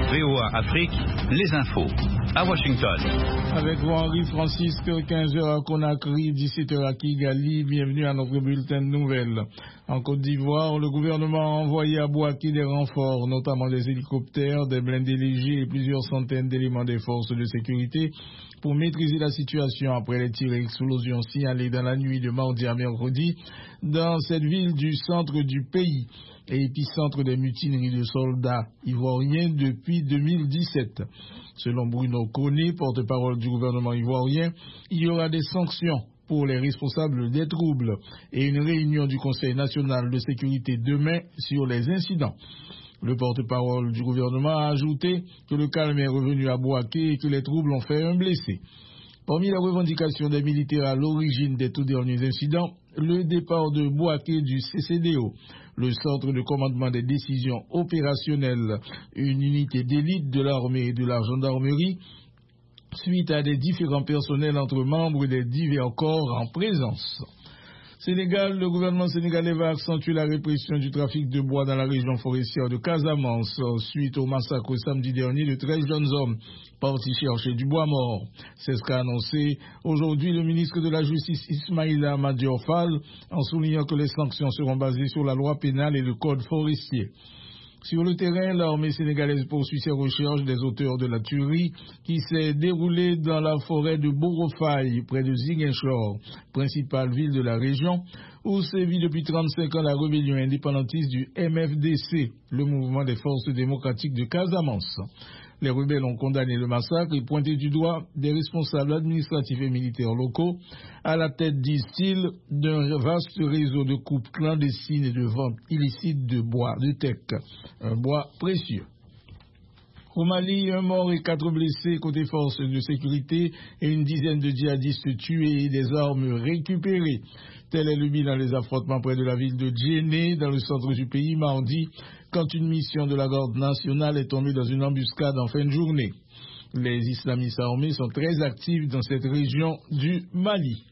VOA Afrique, les infos. À Washington. Avec vous, Henri-Francis, 15h à Conakry, 17h à Kigali. Bienvenue à notre bulletin de nouvelles. En Côte d'Ivoire, le gouvernement a envoyé à Bouaké des renforts, notamment des hélicoptères, des blindés légers et plusieurs centaines d'éléments des forces de sécurité pour maîtriser la situation après les tirs et explosions signalées dans la nuit de mardi à mercredi dans cette ville du centre du pays et épicentre des mutineries de soldats ivoiriens depuis 2017. Selon Bruno Koné, porte-parole du gouvernement ivoirien, il y aura des sanctions pour les responsables des troubles et une réunion du Conseil national de sécurité demain sur les incidents. Le porte-parole du gouvernement a ajouté que le calme est revenu à Bouaké et que les troubles ont fait un blessé. Parmi les revendications des militaires à l'origine des tout derniers incidents, le départ de Bouaké du CCDO, le centre de commandement des décisions opérationnelles, une unité d'élite de l'armée et de la gendarmerie, suite à des différents personnels entre membres des divers corps en présence. Sénégal, le gouvernement sénégalais va accentuer la répression du trafic de bois dans la région forestière de Casamance suite au massacre samedi dernier de 13 jeunes hommes partis chercher du bois mort. C'est ce qu'a annoncé aujourd'hui le ministre de la Justice Ismaïla Madior Fall en soulignant que les sanctions seront basées sur la loi pénale et le code forestier. Sur le terrain, l'armée sénégalaise poursuit ses recherches des auteurs de la tuerie qui s'est déroulée dans la forêt de Borofaye, près de Ziguinchor, principale ville de la région, où sévit depuis 35 ans la rébellion indépendantiste du MFDC, le mouvement des forces démocratiques de Casamance. Les rebelles ont condamné le massacre et pointé du doigt des responsables administratifs et militaires locaux à la tête, disent-ils, d'un vaste réseau de coupes clandestines et de vente illicite de bois de teck, un bois précieux. Au Mali, 1 mort et 4 blessés côté forces de sécurité et une dizaine de djihadistes tués et des armes récupérées. Tel est le bilan des affrontements près de la ville de Djenné, dans le centre du pays, mardi, quand une mission de la garde nationale est tombée dans une embuscade en fin de journée. Les islamistes armés sont très actifs dans cette région du Mali.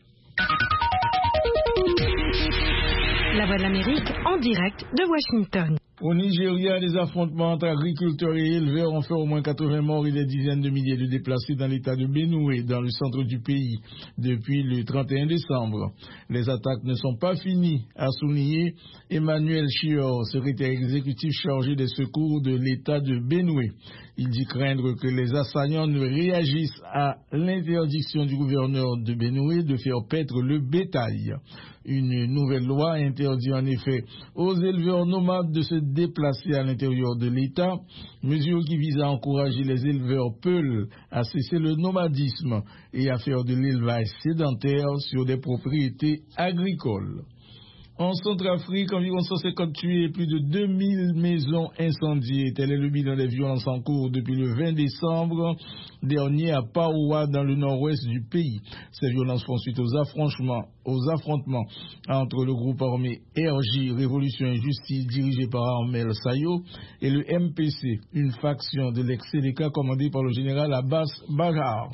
La Voix de l'Amérique en direct de Washington. Au Nigeria, les affrontements entre agriculteurs et éleveurs ont fait au moins 80 morts et des dizaines de milliers de déplacés dans l'état de Benue, dans le centre du pays, depuis le 31 décembre. Les attaques ne sont pas finies, a souligné Emmanuel Chior, secrétaire exécutif chargé des secours de l'état de Benue. Il dit craindre que les assaillants ne réagissent à l'interdiction du gouverneur de Benue de faire paître le bétail. Une nouvelle loi interdit en effet aux éleveurs nomades de se déplacer à l'intérieur de l'État, mesure qui vise à encourager les éleveurs peuls à cesser le nomadisme et à faire de l'élevage sédentaire sur des propriétés agricoles. En Centrafrique, environ 150 tués et plus de 2000 maisons incendiées. Tel est le bilan des violences en cours depuis le 20 décembre dernier à Paoua, dans le nord-ouest du pays. Ces violences font suite aux affrontements entre le groupe armé RJ, Révolution et Justice, dirigé par Armel Sayo, et le MPC, une faction de l'ex-Séléka commandée par le général Abbas Bagar.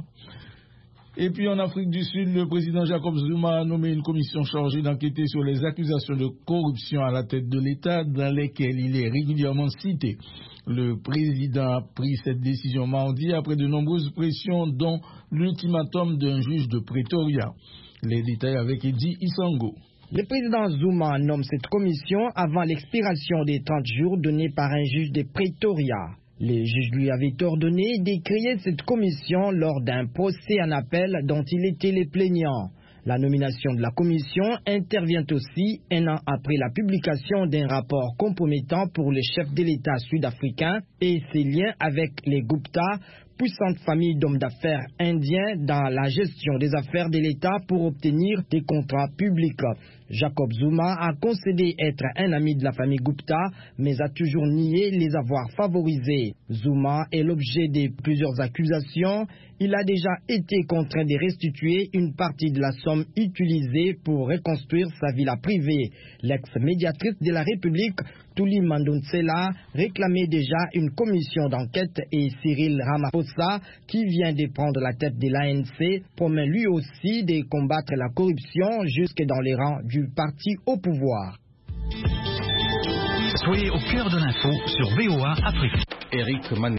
Et puis en Afrique du Sud, le président Jacob Zuma a nommé une commission chargée d'enquêter sur les accusations de corruption à la tête de l'État dans lesquelles il est régulièrement cité. Le président a pris cette décision mardi après de nombreuses pressions, dont l'ultimatum d'un juge de Pretoria. Les détails avec Eddie Isango. Le président Zuma nomme cette commission avant l'expiration des 30 jours donnés par un juge de Pretoria. Le juge lui avait ordonné de créer cette commission lors d'un procès en appel dont il était le plaignant. La nomination de la commission intervient aussi un an après la publication d'un rapport compromettant pour le chef de l'État sud-africain et ses liens avec les Gupta, puissante famille d'hommes d'affaires indiens dans la gestion des affaires de l'État pour obtenir des contrats publics. Jacob Zuma a concédé être un ami de la famille Gupta, mais a toujours nié les avoir favorisés. Zuma est l'objet de plusieurs accusations. Il a déjà été contraint de restituer une partie de la somme utilisée pour reconstruire sa villa privée. L'ex-médiatrice de la République, Tuli Mandonsela, réclamait déjà une commission d'enquête et Cyril Ramaphosa, qui vient de prendre la tête de l'ANC, promet lui aussi de combattre la corruption jusque dans les rangs du parti au pouvoir. Soyez au cœur de l'info sur VOA Afrique. Eric